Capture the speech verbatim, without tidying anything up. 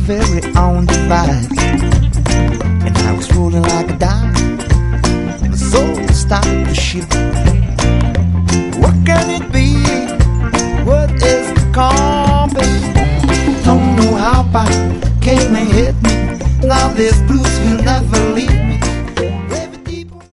ferry on the Bight, and I was rolling like a dime. My soul stopped the ship. What can it be? What is the compass? Don't know how far came and hit me. Now this blue